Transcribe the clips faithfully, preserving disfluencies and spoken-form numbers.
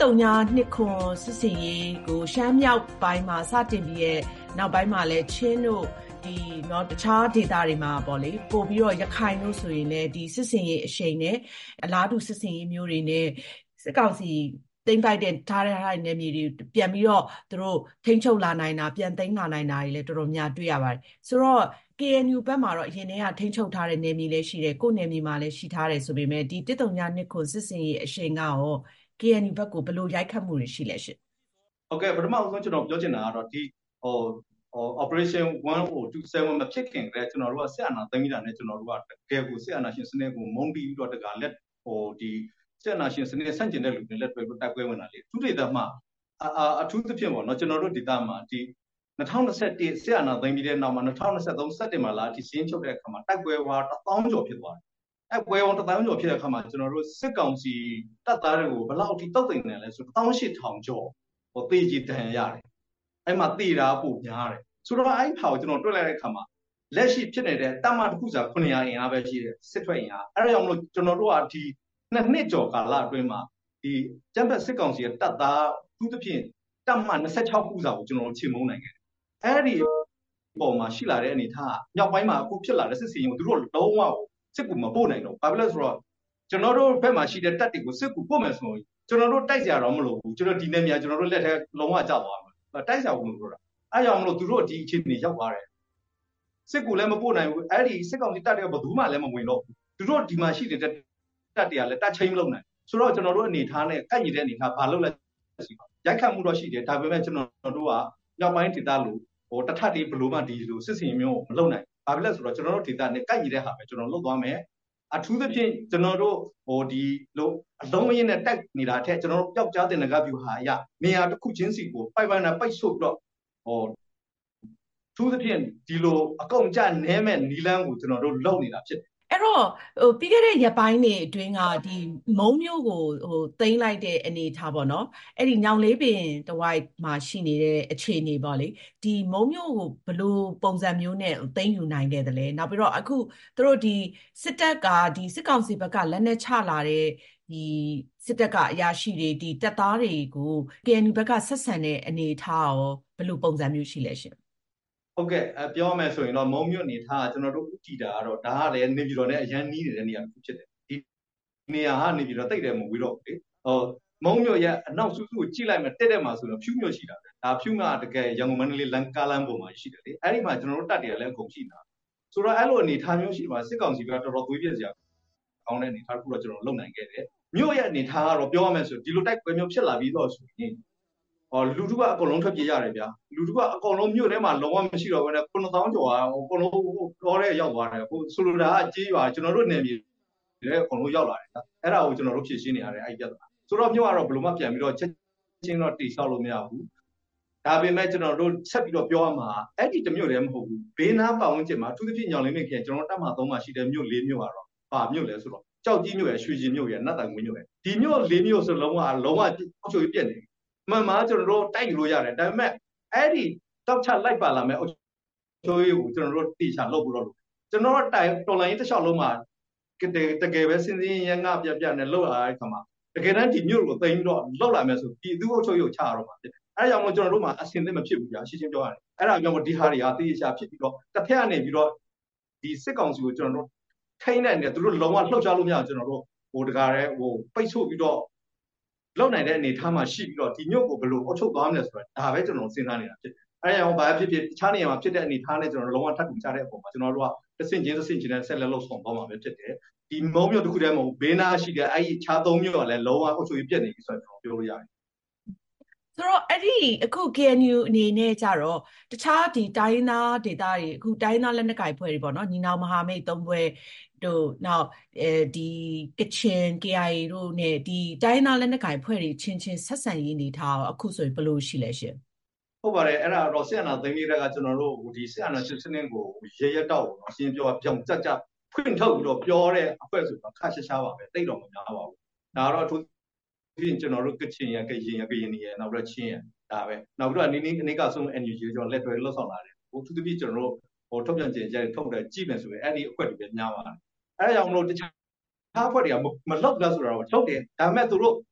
တုံညာနှစ်ခွန်စစ်စင်ရေးကိုရှမ်းမြောက်ပိုင်းမှာစတင်ပြီးရဲ့နောက်ပိုင်းမှာလည်းချင်းတို့ဒီเนาะတခြားဒေသတွေမှာပေါ့လေပို့ပြီးတော့ရခိုင်တို့ဆိုရင်လည်းဒီစစ်စင်ရေးအရှိန်နဲ့အလားတူစစ်စင်ရေးမျိုးတွေနဲ့စစ်ကောင်စီသိမ်းပိုက်တဲ့ထားတဲ့ဟာနယ်မြေတွေပြန်ပြီးတော့သူတို့ထိန်းချုပ်လာနိုင်တာပြန်သိမ်းလာနိုင်တာတွေလည်းတော်တော်များတွေ့ရပါတယ်ဆိုတော့ ကေအန်ယူ ဘက်မှာတော့အရင်တည်းကထိန်းချုပ်ထားတဲ့နယ်မြေလည်းရှိတယ်ကိုယ်နယ်မြေမှာလည်းရှိထားတယ်ဆိုပေမဲ့ဒီတစ်တုံညာနှစ်ခွန်စစ်စင်ရေးအရှိန်ကရော ကေအန်ယူ ဘက်ကိုဘယ်လိုရိုက်ခတ်မှုတွေရှိလဲရှင်ဟုတ်ကဲ့ပထမဆုံးကျွန်တော်ပြောချင်တာကတော့ဒီဟိုဟို operation one oh two seven မဖြစ်ခင်ကလည်းကျွန်တော်တို့ကစစ်အာဏာသိမ်းပြီးတာနဲ့ကျွန်တော်တို့ကတကယ်ကိုစစ်အာဏာရှင်စနစ်ကိုမုန်းတီးပြီးတော့တကလက်ဟိုဒီစစ်အာဏာရှင်စနစ်ဆန့်ကျင်တဲ့လူတွေလက်တွဲပြီးတိုက်ပွဲဝင်တာလေသူဒေသမှာအထူးသဖြင့်ပေါ့နော်ကျွန်တော်တို့ဒေသမှာဒီ၂၀၂၁စစ်အာဏာသိမ်းပြီးတဲ့နောက်မှာ၂၀၂၃စက်တင်ဘာလအထိစီးရင်ချုပ်တဲ့အခါမှာတိုက်ပွဲဝါတစ်သောင်းကျော်ဖြစ်သွားတယ်အဲ့ပွဲဝန်တစ်သောင်းကျော်ဖြစ်တဲ့အခါမှာကျွန်တော်တို့စစ်ကောင်စီတပ်သားတွေကိုဘယ်လောက်အထိတောက်သိမ့်နေလဲဆိုတစ်သောင်းရှစ်ထောင်ကျော်ဟိုတေးကြီးတန်ရတယ်အဲ့မှာတေးတာပို့များတယ်ဆိုတော့အဲ့ဟာကိုကျွန်တော်တွေ့လိုက်တဲ့အခါမှာလက်ရှိဖြစ်နေတဲ့တမ္မာတစ်ခုစာ900အင်အားပဲရှိတယ်စစ်ထွက်အင်အားအဲ့ဒါကြောင့်မလို့ကျွန်တော်တို့ကဒီနှစ်နှစ်ကျော်ကာလအတွင်းမှာဒီကျန်းဖက်စစ်ကောင်စီရဲ့တပ်သားသူသဖြင့်တမ္မာ26ခုစာကိုကျွန်တော်တို့ချိန်မုံနိုင်ခဲ့တယ်အဲ့ဒီပုံမှာရှိလာတဲ့အနေထားမြောက်ပိုင်းမှာအခုဖြစ်လာတဲ့စစ်စီရင်ကိုသူတို့လုံးဝစစ်ကူမပို့နိုင်တော့ဘာဖြစ်လဲဆိုတော့ကျွန်တော်တို့ဘက်မှာရှိတဲ့တပ်တွေကိုစစ်ကူပို့မယ်ဆိုရင်ကျွန်တော်တို့တိုက်ကြရတော့မလို့ဘူးကျွန်တော်ဒီနေ့မြကျွန်တော်တို့လက်ထဲလုံးဝကြောက်သွားမှာတိုက်ကြဘူးလို့ပြောတာအဲ့ကြောင့်မလို့သူတို့ဒီအခြေအနေရောက်သွားတယ်စစ်ကူလည်းမပို့နိုင်ဘူးအဲ့ဒီစစ်ကောင်စီတပ်တွေကဘယ်သူမှလည်းမဝင်တော့ဘူးသူတို့ဒီမှာရှိနေတဲ့တပ်တွေကလည်းတပ်ချင်းမလုပ်နိုင်ဆိုတော့ကျွန်တော်တို့အနေထားနဲ့ကန့်ညီတဲ့အနေထားဘာလုပ်လဲရှိပါရိုက်ခတ်မှုတော့ရှိတယ်ဒါပေမဲ့ကျွန်တော်တို့ကမြောက်ပိုင်းဒေသလိုဟိုတထပ်တွေဘလို့မှဒီလိုစစ်စင်မျိုးမလုပ်နိုင်ဘာဖြစ်လဲဆိုတော့ကျွန်တော်တို့ဒေသနဲ့ကန့်ညီတဲ့ဟာပဲကျွန်တော်လုပ်သွားမယ်အထူးသဖြင့်ကျွန်တော်တို့ဟိုဒီလိုအလုံးအင်းနဲ့တိုက်နေတာထက်ကျွန်တော်တို့ပျောက်ကြားတဲ့ငကားပြူဟာရနေရာတစ်ခုချင်းစီကိုပိုက်ပိုင်နဲ့ပိတ်ဆို့ပြီးတော့ဟိုထူးသဖြင့်ဒီလိုအကုန်ကြနဲမဲ့နီလန်းကိုကျွန်တော်တို့လုပ်နေတာဖြစ်တယ်အဲ့တော့ဟိုပြီးခဲ့တဲ့ရက်ပိုင်းတွေအတွင်းကဒီမုံမျိုးကိုဟိုသိမ်းလိုက်တဲ့အနေထားပေါ့နော်အဲ့ဒီညောင်လေးပင်တဝိုက်မှာရှိနေတဲ့အခြေအနေပေါ့လေဒီမုံမျိုးကိုဘယ်လိုပုံစံမျိုးနဲ့သိမ်းယူနိုင်ခဲ့တယ်လဲနောက်ပြီးတော့အခုသူတို့ဒီစစ်တပ်ကဒီစစ်ကောင်စီဘက်ကလက်နက်ချလာတဲ့ဒီစစ်တပ်ကအရာရှိတွေဒီတပ်သားတွေကို ကေအန်ယူ ဘက်ကဆက်ဆံတဲ့အနေထားရောဘယ်လိုပုံစံမျိုးရှိလဲရှင်ဟုတ်ကဲ့ပြောမယ်ဆိုရင်တော့မုံမြို့အနေထားကျွန်တော်တို့ဥတီတာကတော့ဒါကလည်းနေပြည်တော်နဲ့အရန်နီးနေတဲ့နေရာတစ်ခုဖြစ်တယ်ဒီနေရာကနေပြည်တော်တိတ်တယ်မဟုတ်ဘူးတော့လေဟိုမုံမြို့ရဲ့အနောက်စုစုကိုကြည့်လိုက်မှတက်တက်မှာဆိုတော့ဖြူးမြို့ရှိတာပဲဒါဖြူးကတကယ်ရန်ကုန်မန္တလေးလမ်းကားလမ်းပေါ်မှာရှိတယ်လေအဲ့ဒီမှာကျွန်တော်တို့တက်တယ်လည်းအကုန်ရှိနေတာဆိုတော့အဲ့လိုအနေထားမျိုးရှိမှာစစ်ကောင်စီကတော်တော်သွေးပြည့်စရာကောင်းတဲ့အနေထားတစ်ခုတော့ကျွန်တော်လုပ်နိုင်ခဲ့တယ်မြို့ရဲ့အနေထားကတော့ပြောရမယ်ဆိုဒီလိုတိုက်ပွဲမျိုးဖြစ်လာပြီးတော့ဆိုရင်ဟောလူထုကအကုန်လုံးထွက်ပြေးရတယ်ဗျာလူထုကအကုန်လုံးမြို့ထဲမှာလုံးဝမရှိတော့ဘဲနဲ့ခုနှစ်သောင်းကျော်อ่ะအကုန်လုံးတော်တဲ့ရောက်သွားတယ်ဟိုဆိုလိုတာကကြေးရွာကျွန်တော်တို့နယ်မြေတွေအကုန်လုံးရောက်လာတယ်အဲ့ဒါကိုကျွန်တော်တို့ဖြည့်ရှင်းနေရတယ်အဲ့ဒီပြဿနာဆိုတော့မြို့ကတော့ဘယ်လိုမှပြန်ပြီးတော့ချက်ချင်းတော့တိဆောက်လို့မရဘူးဒါပေမဲ့ကျွန်တော်တို့ဆက်ပြီးတော့ပြောရမှာအဲ့ဒီတမြို့တည်းမဟုတ်ဘူးဘေးနားပတ်ဝန်းကျင်မှာအထူးသဖြင့်ညောင်လင်းမြစ်ခရိုင်ကျွန်တော်တို့တပ်မသုံးမှာရှိတဲ့မြို့လေးမြို့ကတော့ပါမြို့လဲဆိုတော့ကြောက်ကြီးမြို့ရယ်ရွှေကျင်မြို့ရယ်နတ်တိုင်ဝင်းမြို့ရယ်ဒီမြို့လေးမြို့ဆိုလုံးဝလုံးဝအောက်ချိုကြီးပြက်နေမှန်မှကျွန်တော်တို့တိုက်ယူလို့ရတယ်ဒါပေမဲ့အဲ့ဒီတောက်ချလိုက်ပါလာမဲ့အချိုးကြီးကိုကျွန်တော်တို့တိချာလုပ်ပြီးတော့ကျွန်တော်တို့တိုင်တော်လိုင်းတစ်လျှောက်လုံးမှာတကယ်ပဲစင်စင်ရငါပြပြနဲ့လောက်လာတဲ့ခါမှာတကယ်တမ်းဒီမြို့ကိုသိမ်းပြီးတော့လောက်လာမယ်ဆိုဒီသူ့အချိုးကြီးကိုချရတော့မှာဖြစ်အဲ့ဒါကြောင့်မို့ကျွန်တော်တို့မှာအစင်သစ်မဖြစ်ဘူးကြာရှင်းရှင်းပြောရတယ်အဲ့ဒါကြောင့်မို့ဒီဟာတွေကတိချာဖြစ်ပြီးတော့တစ်ဖက်ကနေပြီးတော့ဒီစစ်ကောင်စီကိုကျွန်တော်တို့ထိန်းနိုင်တယ်သူတို့လုံးဝလှုပ်ရှားလို့မရအောင်ကျွန်တော်တို့ဟိုတကားရဲဟိုပိတ်ဆို့ပြီးတော့လုံနိုင်တဲ့အနေထားမှာရှိပြီးတော့ဒီမြို့ကိုဘယ်လိုအထုတ်သွားမလဲဆိုတော့ဒါပဲကျွန်တော်စဉ်းစားနေတာဖြစ်တယ်။အဲဒါကြောင့်ဘာဖြစ်ဖြစ်တခြားနေရာမှာဖြစ်တဲ့အနေထားနဲ့ကျွန်တော်လုံးဝထပ်တူချတဲ့အပေါ်မှာကျွန်တော်တို့ကတစ်ဆင့်ချင်းတစ်ဆင့်ချင်းနဲ့ဆက်လက်လုပ်ဆောင်သွားမှာပဲဖြစ်တယ်။ဒီမုံမြို့တစ်ခုတည်းမဟုတ်ဘေးနားရှိတဲ့အဲဒီခြားသုံးမြို့ကလည်းလုံးဝအုပ်ချုပ်ရေးပြတ်နေပြီဆိုတော့ကျွန်တော်ပြောလို့ရတယ်။ဆိုတော့အဲ့ဒီအခု ကေအန်ယူ အနေနဲ့ကြတော့တခြားဒီတိုင်းသားဒေသတွေအခုတိုင်းသားလက်နက်ကိုင်ဖွဲ့တွေပေါ့နော်ညီနောင်မဟာမိတ်သုံးဖွဲ့တို့နောက်အဲဒီကချင် ကေအိုင်အေ တို့နဲ့ဒီတိုင်းသားလက်နက်ကိုင်ဖွဲ့တွေချင်းချင်းဆက်ဆံရေးနေထားတော့အခုဆိုရင်ဘယ်လိုရှိလဲရှင်ဟုတ်ပါတယ်အဲ့ဒါတော့စစ်အာဏာသိမ်းပြီးတဲ့ကကျွန်တော်တို့ဒီစစ်အာဏာရှင်စနစ်ကိုရရတောက်တော့ရှင်းပြောပြောင်းကြကြဖွင့်ထုတ်ပြီးတော့ပြောတဲ့အဖွဲ့ဆိုတော့ခါရှာရှာပါပဲတိတ်တော့မများပါဘူးဒါတော့သူပြင်ကျွန်တော်တို့ကချင်ရကရင်ရကရင်ရနောက်တော့ချင်းရဒါပဲနောက်ပြီးတော့အနေနဲ့အနေကဆုံး အန် ယူ ဂျီ ကျွန်တော်လက်တွဲလှုပ်ဆောင်လာတယ်ဟိုသူတပိကျွန်တော်တို့ဟိုထုတ်ပြန်ကြေညာထုတ်တယ်ကြည့်မယ်ဆိုရင်အဲ့ဒီအဖွဲ့တွေပဲများပါတယ်အဲ့ဒါကြောင့်မလို့တခြားအဖွဲ့တွေကမလောက်လားဆိုတော့ထုတ်တယ်ဒါပေမဲ့သူတို့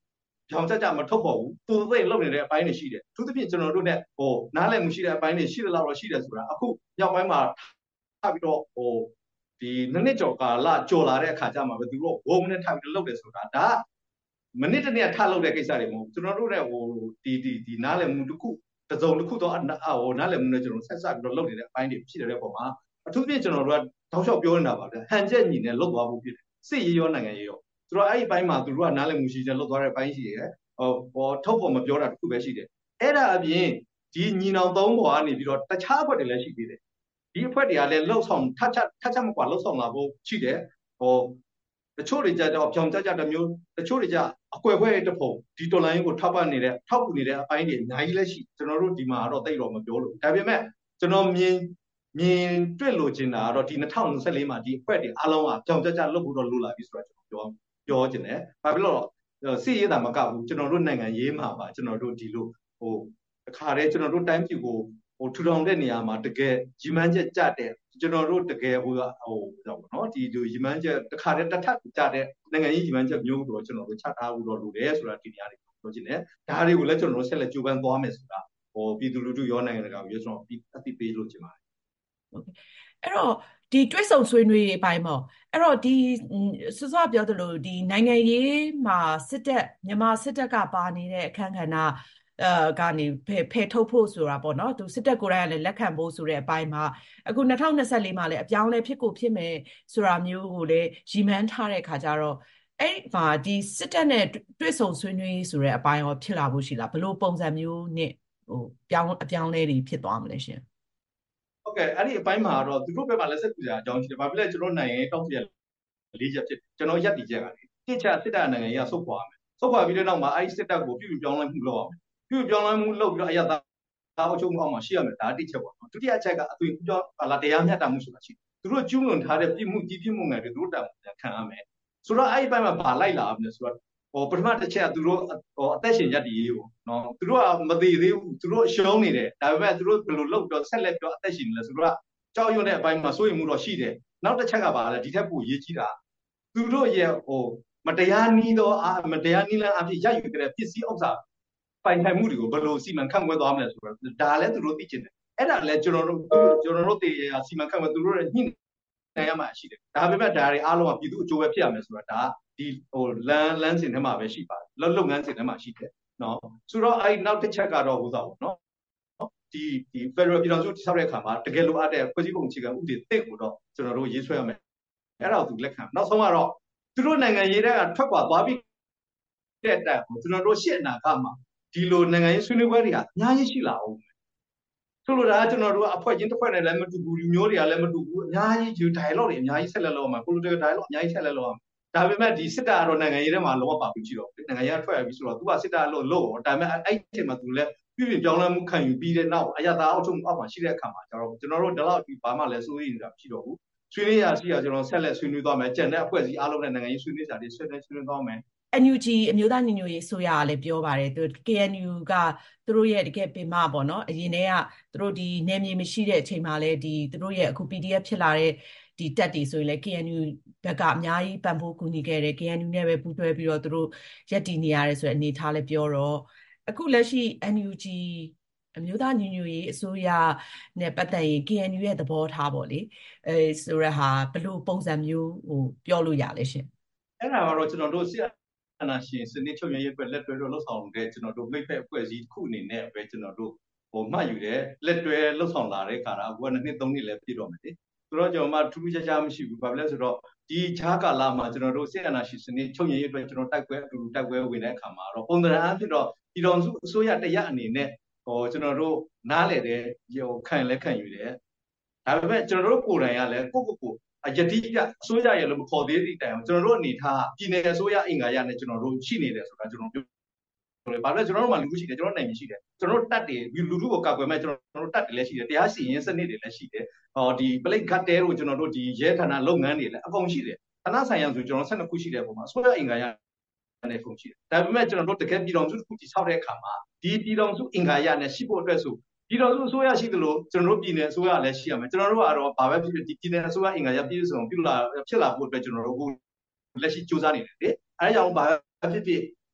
ပြောင်ကြကြမထုတ်ဖို့ဘူးသူသိလုံနေတဲ့အပိုင်းတွေရှိတယ်သူသဖြင့်ကျွန်တော်တို့ ਨੇ ဟိုနားလည်မှုရှိတဲ့အပိုင်းတွေရှိတယ်လို့တော့ရှိတယ်ဆိုတာအခုမြောက်ပိုင်းမှာထပ်ပြီးတော့ဟိုဒီနှစ်ကျော်ကာလကြော်လာတဲ့အခါကျမှပဲသူတို့ဝုံနဲ့ထပ်ပြီးလုပ်တယ်ဆိုတာဒါမနစ်တနေ့ထလုပ်တဲ့ကိစ္စတွေမဟုတ်ကျွန်တော်တို့ ਨੇ ဟိုဒီဒီဒီနားလည်မှုတစ်ခုတစုံတစ်ခုတော့ဟိုနားလည်မှုနဲ့ကျွန်တော်ဆက်ဆက်ပြီးတော့လုပ်နေတဲ့အပိုင်းတွေဖြစ်တဲ့ပုံမှာအထူးဖြင့်ကျွန်တော်တို့ကတောက်လျှောက်ပြောနေတာပါဗျဟန်ချက်ညီနဲ့လုပ်သွားဖို့ဖြစ်တယ်စစ်ရေးရောနိုင်ငံရေးရောသူတို့အဲ့ဒီပိုင်းမှာသူတို့ကနားလည်မှုရှိတယ်လုပ်သွားတဲ့ပိုင်းရှိတယ်ဟိုဟောထုတ်ဖို့မပြောတာတစ်ခုပဲရှိတယ်အဲ့ဒါအပြင်ဒီညီနောင်သုံးပေါ်ကနေပြီးတော့တခြားအဖွဲ့တွေလည်းရှိသေးတယ်ဒီအဖွဲ့တွေကလည်းလှုပ်ဆောင်ထပ်ချက်ထပ်ချက်မကွာလှုပ်ဆောင်လာဖို့ရှိတယ်ဟိုတချို့တွေကြတော့ပြောင်ကြကြတစ်မျိုးတချို့တွေကြအကွယ်ခွဲတစ်ပုံဒီတော်လိုင်းကိုထောက်ပံ့နေတဲ့ထောက်ကူနေတဲ့အပိုင်းတွေအများကြီးလည်းရှိကျွန်တော်တို့ဒီမှာတော့တိတ်တော့မပြောလို့ဒါပေမဲ့ကျွန်တော်မြင်မြင်တွေ့လို့ချင်တာကတော့ဒီ၂၀၂၄မှာဒီအဖွဲ့တွေအားလုံးကပြောင်ကြကြလှုပ်ဖို့တော့လိုလာပြီဆိုတော့ကျွန်တော်ပြောပြောချင်တယ်ဘာဖြစ်လို့စစ်ရေးတာမကဘူးကျွန်တော်တို့နိုင်ငံရေးမှာပါကျွန်တော်တို့ဒီလိုဟိုအခါတည်းကျွန်တော်တို့တိုင်းပြည်ကိုဟိုထူထောင်တဲ့နေရာမှာတကယ်ရည်မှန်းချက်ကြတဲ့ကျွန်တော်တို့တကယ်ဟိုဟိုတော့เนาะဒီလိုရည်မှန်းချက်တစ်ခါတည်းတစ်ထပ်ကြတဲ့နိုင်ငံရေးရည်မှန်းချက်မျိုးတော့ကျွန်တော်တို့ချထားဖို့တော့လိုတယ်ဆိုတာဒီနေရာတွေပြောချင်တယ်ဒါတွေကိုလည်းကျွန်တော်တို့ဆက်လက်ကြိုးပမ်းသွားမယ်ဆိုတာဟိုပြည်သူလူထုရောနိုင်ငံတကာရောကျွန်တော်အသိပေးလို့ချင်ပါတယ်ဟုတ်ကဲ့အဲ့တော့ဒီတွဲဆုံဆွေးနွေးရေးပိုင်းပေါ့အဲ့တော့ဒီစောစောပြောသလိုဒီနိုင်ငံရေးမှာစစ်တပ်မြန်မာစစ်တပ်ကပါနေတဲ့အခန်းကဏ္ဍအဲကနေဖယ်ထုတ်ဖို့ဆိုတာပေါ့နော်သူစစ်တပ်ကိုယ်တိုင်ကလည်းလက်ခံဖို့ဆိုတဲ့အပိုင်းမှာအခု၂၀၂၄မှာလည်းအပြောင်းလဲဖြစ်ကိုဖြစ်မယ်ဆိုတာမျိုးကိုလည်းရည်မှန်းထားတဲ့ခါကျတော့အဲ့မှာဒီစစ်တပ်နဲ့တွေ့ဆုံဆွေးနွေးဆိုတဲ့အပိုင်းရောဖြစ်လာဖို့ရှိလားဘယ်လိုပုံစံမျိုးနဲ့ဟိုပြောင်းအပြောင်းလဲတွေဖြစ်သွားမလဲရှင်ဟုတ်ကဲ့အဲ့ဒီအပိုင်းမှာတော့သူတို့ဘက်မှာလက်ဆက်ကူကြအကြောင်းရှိတယ်။ဘာဖြစ်လဲကျွန်တော်နိုင်ငံရေးတောက်စီရလေးချက်ဖြစ်ကျွန်တော်ရက်တီချက်ကလေတစ်ချစစ်တပ်နိုင်ငံရေးဆုတ်ခွာရမယ်။ဆုတ်ခွာပြီးတဲ့နောက်မှာအဲ့ဒီစစ်တပ်ကိုပြုပြုပြောင်းလဲမှုလုပ်အောင်။ပြုပြုပြောင်းလဲမှုလုပ်ပြီးတော့အရသာအချုပ်မှုအောင်မှာရှိရမယ်ဒါတစ်ချက်ပေါ့နော်။ဒုတိယချက်ကအသွင်ပြောင်းလာတရားမျှတမှုဆိုတာရှိတယ်။သူတို့ကျူးလွန်ထားတဲ့ပြစ်မှုကြီးပြစ်မှုငယ်တွေသူတို့တောင်ခံရမယ်။ဆိုတော့အဲ့ဒီဘက်မှာပါလိုက်လာမယ်ဆိုတော့ဟိုပထမတစ်ချက်ကသူတို့ဟိုအသက်ရှင်ရက်တီရေးပေါ့နော်သူတို့ကမသေးသေးဘူးသူတို့ရှုံးနေတယ်ဒါပေမဲ့သူတို့ဘယ်လိုလုပ်တော့ဆက်လက်ပြောအသက်ရှင်နေလဲဆိုတော့ကြောက်ရွံ့တဲ့အပိုင်းမှာစိုးရိမ်မှုတော့ရှိတယ်နောက်တစ်ချက်ကပါလဲဒီထက်ပိုရေးကြီးတာသူတို့ရဲ့ဟိုမတရားနီးသောအာမတရားနီးလန်းအဖြစ်ရယူတဲ့ပစ္စည်းဥစ္စာပိုင်ဆိုင်မှုတွေကိုဘယ်လိုစီမံခန့်ခွဲသွားမလဲဆိုတော့ဒါလည်းသူတို့သိချင်တယ်အဲ့ဒါလည်းကျွန်တော်တို့ကျွန်တော်တို့တည်ရစီမံခန့်ခွဲသူတို့ရဲ့ညှိနှိုင်းရမှာရှိတယ်ဒါပေမဲ့ဒါတွေအားလုံးကပြည်သူအကျိုးပဲဖြစ်ရမယ်ဆိုတော့ဒါဒီဟိုလမ်းလမ်းစဉ်ထဲမှာပဲရှိပါတယ်လုပ်လုပ်ငန်းစဉ်ထဲမှာရှိတယ်နော်ဆိုတော့အဲ့နောက်တစ်ချက်ကတော့ဟိုသာပေါ့နော်ဒီဒီ Federal ပြည်ထောင်စုတည်ဆောက်တဲ့အခါမှာတကယ်လိုအပ်တဲ့ဖွဲ့စည်းပုံအခြေခံဥပဒေတစ်ကိုတော့ကျွန်တော်တို့ရေးဆွဲရမယ်အဲ့ဒါကိုသူလက်ခံနောက်ဆုံးကတော့သူတို့နိုင်ငံရေးတဲ့ကထွက်ခွာသွားပြီးတဲ့တိုင်ကိုကျွန်တော်တို့ရှေ့အနာကမှာဒီလိုနိုင်ငံရေးဆွေးနွေးပွဲတွေကအများကြီးရှိလာအောင်ဆိုလိုတာကကျွန်တော်တို့အဖွဲ့ချင်းတစ်ဖွဲ့နဲ့လည်းမတူဘူးလူမျိုးတွေကလည်းမတူဘူးအများကြီးဒီ dialogue တွေအများကြီးဆက်လက်လုပ်အောင် political dialogue အများကြီးဆက်လက်လုပ်အောင်ဒါပေမဲ့ဒီစစ်တပ်ကတော့နိုင်ငံရေးထဲမှာလုံးဝပါပြီးကြည့်တော့နိုင်ငံရေးထွက်ရပြီးဆိုတော့သူကစစ်တပ်လို့လို့ဒါပေမဲ့အဲ့ဒီအချိန်မှာသူလည်းပြည်ပြင်ပြောင်းလဲမှုခံယူပြီးတဲ့နောက်အရသာအောက်ထုံအောက်မှာရှိတဲ့အခါမှာကျတော့ကျွန်တော်တို့ဒီလောက်ဒီဘာမှလည်းစိုးရိမ်နေတာမရှိတော့ဘူးဆွေးနွေးရရှိရကျွန်တော်ဆက်လက်ဆွေးနွေးသွားမယ်ကြံတဲ့အဖွဲ့အစည်းအားလုံးနဲ့နိုင်ငံရေးဆွေးနွေးကြတယ်ဆွေးနွေးဆွေးနွေးသွားမယ်အန် ယူ ဂျီ အမျိုးသားညီညွတ်ရေးဆိုရကလည်းပြောပါတယ်သူ ကေ အန် ယူ ကသူတို့ရဲ့တကယ်ပင်မပေါ့နော်အရင်တည်းကသူတို့ဒီနယ်မြေမရှိတဲ့အချိန်မှာလည်းဒီသူတို့ရဲ့အခု ပီ ဒီ အက်ဖ် ဖြစ်လာတဲ့ဒီတက်တွေဆိုရင်လည်း ကေ အန် ယူ ဘက်ကအများကြီးပံ့ပိုးကူညီခဲ့တယ် ကေ အန် ယူ နဲ့ပဲပူးတွဲပြီးတော့သူတို့ရပ်တည်နေရတယ်ဆိုတဲ့အနေထားလည်းပြောတော့အခုလက်ရှိ အန် ယူ ဂျီ အမျိုးသားညီညွတ်ရေးအစိုးရနဲ့ပတ်သက်ရင် ကေ အန် ယူ ရဲ့သဘောထားပေါ့လေအဲဆိုရဟာဘယ်လိုပုံစံမျိုးဟိုပြောလို့ရလဲရှင်အဲ့ဒါကတော့ကျွန်တော်တို့အနာရှင်စနစ်ချုပ်ရရေးအတွက်လက်တွဲလို့လှုပ်ဆောင်တဲ့ကျွန်တော်တို့မိတ်ဖက်အဖွဲ့အစည်းတစ်ခုအနေနဲ့ပဲကျွန်တော်တို့ဟိုမှတ်ယူတယ်လက်တွဲလှုပ်ဆောင်လာတဲ့ခါတော့အခုကနှစ်သုံးနှစ်လည်းပြည့်တော့မယ်လေဆိုတော့ကျွန်တော်မှထူးထူးခြားခြားမရှိဘူးဘာဖြစ်လဲဆိုတော့ဒီခြားကာလမှာကျွန်တော်တို့စစ်အာဏာရှင်စနစ်ချုပ်ရရေးအတွက်ကျွန်တော်တိုက်ပွဲအတူတူတိုက်ပွဲဝင်တဲ့အခါမှာတော့ပုံသဏ္ဍာန်အဖြစ်တော့ပြည်တော်စုအစိုးရတရားအနေနဲ့ဟိုကျွန်တော်တို့နားလည်တယ်ဟိုခံလည်းခံယူတယ်ဒါပေမဲ့ကျွန်တော်တို့ကိုယ်တိုင်ကလည်းကိုယ့်ကိုယ်ကိုအယတိကအစိုးရရဲ့လို့မခေါ်သေးသည့်တိုင်အောင်ကျွန်တော်တို့အနေထားပြည်နယ်အစိုးရအင်္ဂါရနဲ့ကျွန်တော်တို့ရှိနေတယ်ဆိုတာကျွန်တော်ပြောတယ်။ဘာလို့လဲကျွန်တော်တို့မှာလူမှုရှိတယ်ကျွန်တော်နိုင်ငံရှိတယ်ကျွန်တော်တို့တက်တယ်လူထုကိုကောက်ွယ်မဲ့ကျွန်တော်တို့တက်တယ်လည်းရှိတယ်တရားစီရင်စနစ်တွေလည်းရှိတယ်။ဟောဒီ plate ဂတ်တဲတို့ကျွန်တော်တို့ဒီရဲဌာနလုပ်ငန်းတွေလည်းအကုန်ရှိတယ်။ဌာနဆိုင်ရာဆိုကျွန်တော်ဆယ်နှစ်ခုရှိတဲ့ပုံမှာအစိုးရအင်္ဂါရနဲ့ကုန်ရှိတယ်။ဒါပေမဲ့ကျွန်တော်တို့တကယ်ပြည်တော်စုတစ်ခုတည်ဆောက်တဲ့အခါမှာဒီပြည်တော်စုအင်္ဂါရနဲ့ရှိဖို့အတွက်ဆိုပြည်တော်စုအစိုးရရှိသလိုကျွန်တော်တို့ပြည်နယ်အစိုးရလည်းရှိရမယ်ကျွန်တော်တို့ကတော့ဘာပဲဖြစ်ဖြစ်ဒီပြည်နယ်အစိုးရအင်္ဂါရပြည့်စုံပြုလာဖြစ်လာဖို့အတွက်ကျွန်တော်တို့လက်ရှိစူးစမ်းနေတယ်လေအဲဒါကြောင့်ဘာဖြစ်ဖြစ်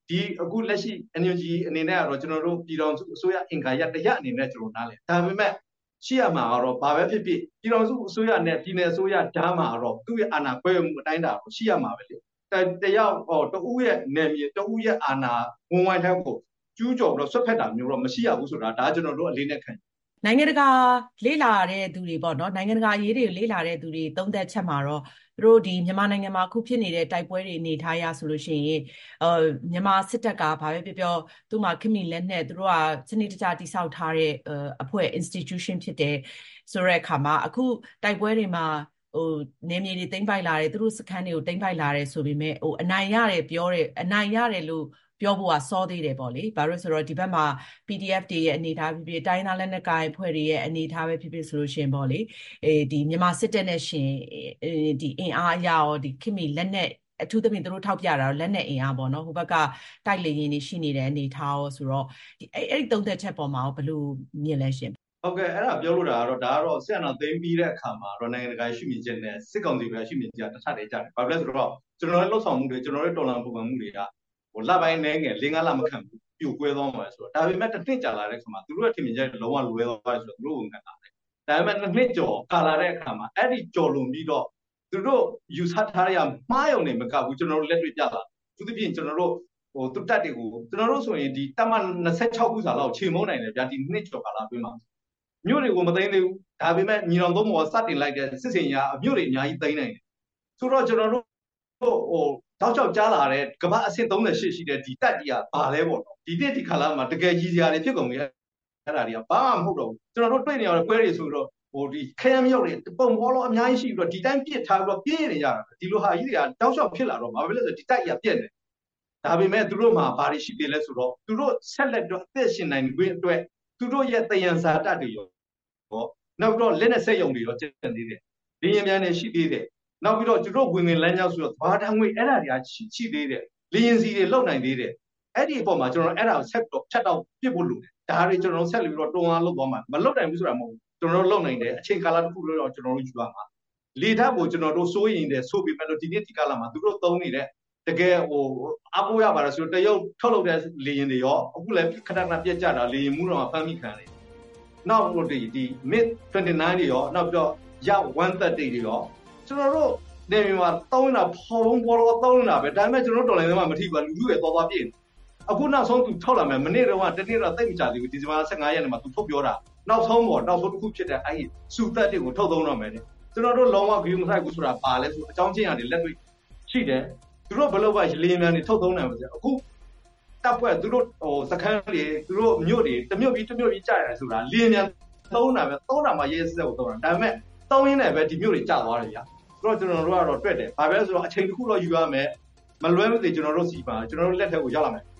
ဒီအခုလက်ရှိ N U G အနေနဲ့ကတော့ကျွန်တော်တို့ပြည်တော်စုအစိုးရအင်္ဂါရပ်တရားအနေနဲ့ကျွန်တော်နားလည်ဒါပေမဲ့ရှိရမှာကတော့ဘာပဲဖြစ်ဖြစ်ပြည်တော်စုအစိုးရနဲ့ပြည်နယ်အစိုးရဓာတ်မှာတော့သူ့ရဲ့အာဏာခွဲမှုအတိုင်းတာကိုရှိရမှာပဲလေတယောက်ဟောတဦးရဲ့နယ်မြေတဦးရဲ့အာဏာဝန်ဝိုင်းထက်ကိုကျူးကျော်ပြီးတော့ဆွတ်ဖက်တာမျိုးတော့မရှိရဘူးဆိုတာဒါကျွန်တော်တို့အလေးနဲ့ခံနိုင်ငံတကာလေ့လာတဲ့သူတွေပေါ့နော်နိုင်ငံတကာအရေးတွေလေ့လာတဲ့သူတွေသုံးသပ်ချက်မှာတော့သူတို့ဒီမြန်မာနိုင်ငံမှာအခုဖြစ်နေတဲ့တိုက်ပွဲတွေအနေထားရဆိုလို့ရှိရင်အဲမြန်မာစစ်တပ်ကဘာပဲပြောပြောသူ့မှာခင်မီလက်နဲ့သူတို့ကစနစ်တကျတိစောက်ထားတဲ့အဖွဲ့ institution ဖြစ်တယ်ဆိုတဲ့အခါမှာအခုတိုက်ပွဲတွေမှာဟိုနေမြေတွေတိမ့်ပိုက်လာတယ်သူတို့စခန်းတွေကိုတိမ့်ပိုက်လာတယ်ဆိုပေမဲ့ဟိုအနိုင်ရတယ်ပြောတယ်အနိုင်ရတယ်လို့ပြောဖို့ကစောသေးတယ်ပေါ့လေဘာလို့ဆိုတော့ဒီဘက်မှာ P D F တွေရဲ့အနေအထားဖြစ်ဖြစ်တိုင်းသားလက်နက်ကိုင်အဖွဲ့တွေရဲ့အနေအထားပဲဖြစ်ဖြစ်ဆိုလို့ရှိရင်ပေါ့လေအဲဒီမြန်မာစစ်တပ်နဲ့ရှင်ဒီအင်အားအရာရောဒီခင်မီလက်နက်အထူးသဖြင့်သူတို့ထောက်ပြတာတော့လက်နက်အင်အားပေါ့နော်ဟိုဘက်ကတိုက်လေရင်တွေရှိနေတဲ့အနေအထားရောဆိုတော့ဒီအဲ့အဲ့ဒီသုံးသက်ချက်ပေါ်မှာဘယ်လိုမြင်လဲရှင်ဟုတ်ကဲ့အဲ့ဒါပြောလို့တာကတော့ဒါကတော့ဆက်အောင်သိမ်းပြီးတဲ့အခါမှာတော့နိုင်ငံတကာရှိမြင်ချက်နဲ့စစ်ကောင်စီပဲရှိမြင်ချက်တစ်ထပ်တည်းကြတယ်ဘာဖြစ်လဲဆိုတော့ကျွန်တော်တို့လှုပ်ဆောင်မှုတွေကျွန်တော်တို့တော်လှန်ပုံမှန်မှုတွေကဟိုလပိုင်းနေငယ်၄-၅လမခံဘူးပြိုကွဲသွားမှာဆိုတော့ဒါပေမဲ့တစ်နှစ်ကြာလာတဲ့အခါမှာသူတို့ရဲ့ထင်မြင်ချက်လုံးဝလွဲသွားတယ်ဆိုတော့သူတို့ဝန်ခံတာတယ်ဒါပေမဲ့တစ်နှစ်ကျော်ကာလာတဲ့အခါမှာအဲ့ဒီကျော်လွန်ပြီးတော့သူတို့ယူဆထားရမှားယုံနေမကဘူးကျွန်တော်တို့လက်တွေ့ပြလာသူသဖြင့်ကျွန်တော်တို့ဟိုသူတက်တွေကိုကျွန်တော်တို့ဆိုရင်ဒီတက်မ၂၆ခုစာလောက်ချိန်မုန်းနိုင်တယ်ဗျာဒီနှစ်ကျော်ကာလာအတွင်းမှာမြို့တွေကိုမသိမ်းသေးဘူးဒါပေမဲ့ညီတော်သုံးဘောစတင်လိုက်တဲ့စစ်စင်ရအမြို့တွေအများကြီးသိမ်းနိုင်တယ်ဆိုတော့ကျွန်တော်တို့ဟိုတောက်ချောက်ကြားလာတဲ့ကမ္ဘာအဆင့်၃၈ရှိတဲ့ဒီတက်ကြီးကဘာလဲပေါ့နော်ဒီတစ်ဒီခါလာမှာတကယ်ကြီးစရာတွေဖြစ်ကုန်ပြီအဲ့ဒါတွေကဘာမှမဟုတ်တော့ဘူးကျွန်တော်တို့တွေ့နေရတဲ့ပွဲတွေဆိုတော့ဟိုဒီခရမ်းမြောက်တွေပုံဘောလုံးအများကြီးရှိပြီးတော့ဒီတိုင်းပြစ်ထားပြီးတော့ပြည့်နေကြတာဒီလိုဟာကြီးတွေကတောက်ချောက်ဖြစ်လာတော့ဘာဖြစ်လဲဆိုဒီတက်ကြီးကပြက်နေဒါပေမဲ့သူတို့မှာဘာတွေရှိသေးလဲဆိုတော့သူတို့ဆက်လက်တော့အသက်ရှင်နိုင်ခွင့်အတွက်သူတို့ရဲ့တယံဇာတတွေရောနောက်တော့လက်နဲ့ဆက်ယုံတွေရောကျန်သေးတယ်။လေရင်မြန်တွေရှိသေးတယ်။နောက်ပြီးတော့သူတို့ဝင်ဝင်လမ်းကြောင်းဆိုတော့ဘာတငွေအဲ့ဒါတွေကရှိရှိသေးတယ်။လေရင်စီတွေလုံနိုင်သေးတယ်။အဲ့ဒီအပေါ်မှာကျွန်တော်အဲ့ဒါကိုဆက်တော့ဖြတ်တော့ပြစ်ဖို့လိုတယ်။ဒါတွေကျွန်တော်ဆက်ပြီးတော့တွန်းအားလုပ်သွားမှာမလုပ်နိုင်ဘူးဆိုတာမဟုတ်ဘူး။ကျွန်တော်တို့လုပ်နိုင်တယ်အချိန်ကာလတစ်ခုတော့ကျွန်တော်တို့ယူရမှာ။လေဓာတ်ကိုကျွန်တော်တို့စိုးရင်တယ်ဆိုပြီးမှတော့ဒီနေ့ဒီကာလမှာသူတို့သုံးနေတဲ့တကယ်ဟိုအကူရပါတယ်ဆိုတော့တရုတ်ထုတ်လုပ်တဲ့လေရင်တွေရောအခုလည်းခဏခဏပြက်ကြတာလေရင်မှုတော့ဖမ်းမိခံတယ်နောက်ဟိုဒီဒီ mid ၂၉တွေရောနောက်ပြီးတော့ရောက်၁၃၀တွေရောကျွန်တော်တို့နေမြန်မာသုံးနေတာဖော်ဘုံဘောတော့သုံးနေတာပဲဒါပေမဲ့ကျွန်တော်တို့တော်လိုင်းထဲမှာမထိပါလူလူရဲ့သွားသွားပြည့်အခုနောက်ဆုံးသူထုတ်လာမယ်မနေ့တော့ကတနေ့တော့တိတ်မကြသေးဘူးဒီဇင်ဘာ၁၅ရက်နေ့မှာသူထုတ်ပြောတာနောက်ဆုံးပေါ့နောက်ဆုံးတစ်ခုဖြစ်တဲ့အဲ့ဒီစူသက်တွေကိုထုတ်သုံးတော့မယ်တဲ့ကျွန်တော်တို့လုံးဝဂရုမစိုက်ဘူးဆိုတာပါလဲဆိုအကြောင်းချင်းရတယ်လက်တွေ့ရှိတယ်သူတို့ဘယ်လိုပဲလေမြန်တွေထုတ်သုံးနိုင်ပါစေအခုတပ်ဖွဲ့သူတို့ဟိုစခန်းတွေသူတို့မြို့တွေတမြို့ပြီးတမြို့ပြီးကြာရတယ်ဆိုတာလေမြန်သုံးတာပဲသုံးတာမှရေးစက်ကိုသုံးတာဒါပေမဲ့သုံးရင်းနဲ့ပဲဒီမြို့တွေကြာသွားတယ်ဗျာဆိုတော့ကျွန်တော်တို့ကတော့တွေ့တယ်ဘာပဲဆိုတော့အချိန်တစ်ခုတော့ယူရမယ်မလွဲမသွေကျွန်တော်တို့စီပါကျွန်တော်တို့လက်ထက်ကိုရောက်လာမယ်